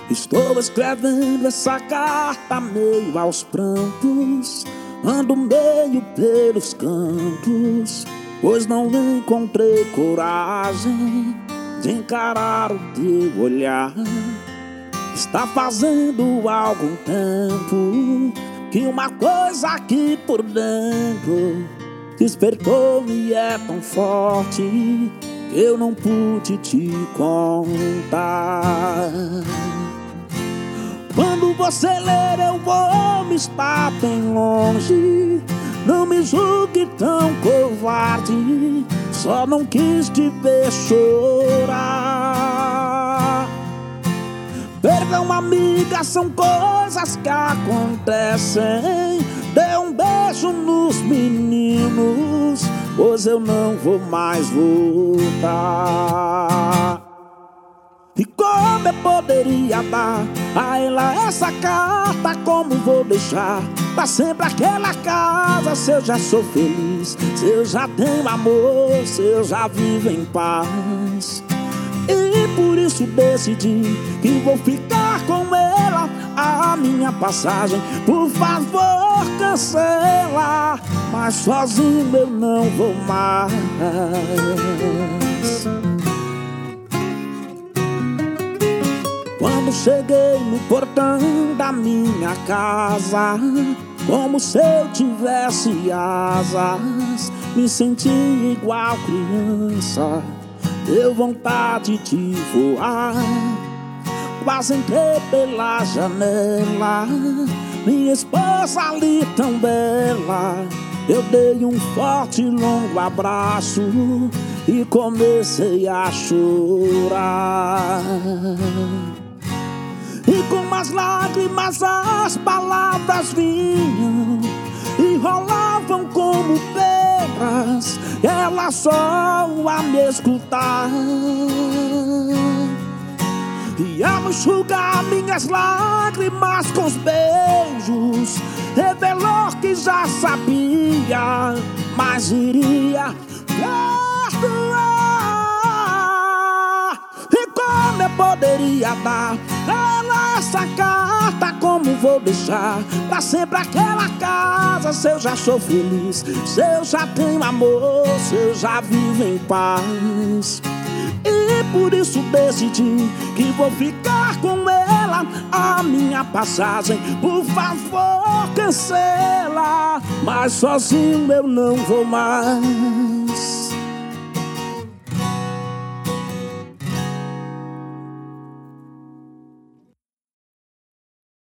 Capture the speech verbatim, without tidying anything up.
Estou escrevendo essa carta meio aos prantos, ando meio pelos cantos, pois não encontrei coragem de encarar o teu olhar. Está fazendo algum tempo que uma coisa aqui por dentro despertou-me, é tão forte que eu não pude te contar. Quando você ler eu vou me estar bem longe, não me julgue tão covarde, só não quis te ver chorar. Perdão, amiga, são coisas que acontecem. Dê um beijo nos meninos, pois eu não vou mais voltar. E como eu poderia dar a ela essa carta? Como vou deixar pra sempre aquela casa? Se eu já sou feliz, se eu já tenho amor, se eu já vivo em paz. E por isso decidi que vou ficar com ela. A minha passagem, por favor, cancela, mas sozinho eu não vou mais. Quando cheguei no portão da minha casa, como se eu tivesse asas, me senti igual criança, deu vontade de voar. Quase entrei pela janela, minha esposa ali tão bela. Eu dei um forte e longo abraço e comecei a chorar. E com as lágrimas as palavras vinham e rolavam como pedras, ela só a me escutar. E ao enxugar minhas lágrimas com os beijos, revelou que já sabia, mas iria perdoar. E como eu poderia dar a ela essa carta? Como vou deixar pra sempre aquela casa? Se eu já sou feliz, se eu já tenho amor, se eu já vivo em paz. E por isso decidi que vou ficar com ela. A minha passagem, por favor, cancela, mas sozinho eu não vou mais.